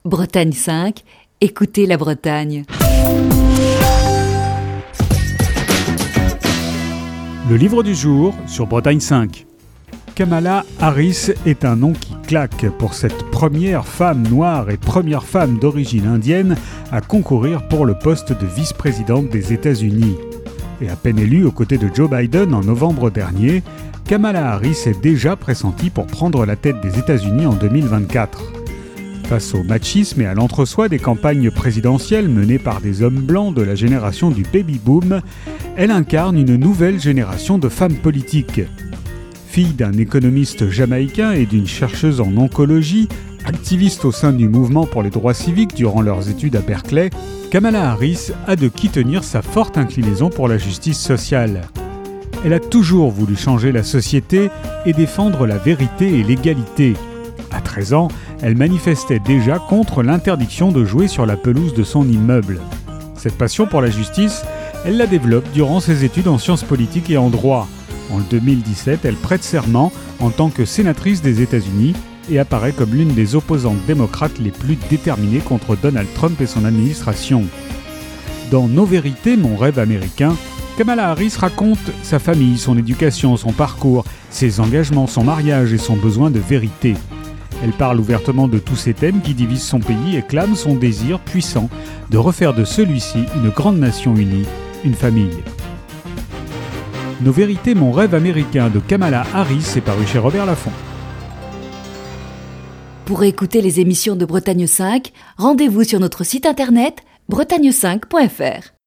Bretagne 5, écoutez la Bretagne. Le livre du jour sur Bretagne 5. Kamala Harris est un nom qui claque pour cette première femme noire et première femme d'origine indienne à concourir pour le poste de vice-présidente des États-Unis. Et à peine élue aux côtés de Joe Biden en novembre dernier, Kamala Harris est déjà pressentie pour prendre la tête des États-Unis en 2024. Face au machisme et à l'entre-soi des campagnes présidentielles menées par des hommes blancs de la génération du baby-boom, elle incarne une nouvelle génération de femmes politiques. Fille d'un économiste jamaïcain et d'une chercheuse en oncologie, activiste au sein du mouvement pour les droits civiques durant leurs études à Berkeley, Kamala Harris a de qui tenir sa forte inclinaison pour la justice sociale. Elle a toujours voulu changer la société et défendre la vérité et l'égalité. À 13 ans, elle manifestait déjà contre l'interdiction de jouer sur la pelouse de son immeuble. Cette passion pour la justice, elle la développe durant ses études en sciences politiques et en droit. En 2017, elle prête serment en tant que sénatrice des États-Unis et apparaît comme l'une des opposantes démocrates les plus déterminées contre Donald Trump et son administration. Dans Nos vérités, mon rêve américain, Kamala Harris raconte sa famille, son éducation, son parcours, ses engagements, son mariage et son besoin de vérité. Elle parle ouvertement de tous ces thèmes qui divisent son pays et clame son désir puissant de refaire de celui-ci une grande nation unie, une famille. Nos vérités, mon rêve américain de Kamala Harris est paru chez Robert Laffont. Pour écouter les émissions de Bretagne 5, rendez-vous sur notre site internet bretagne5.fr.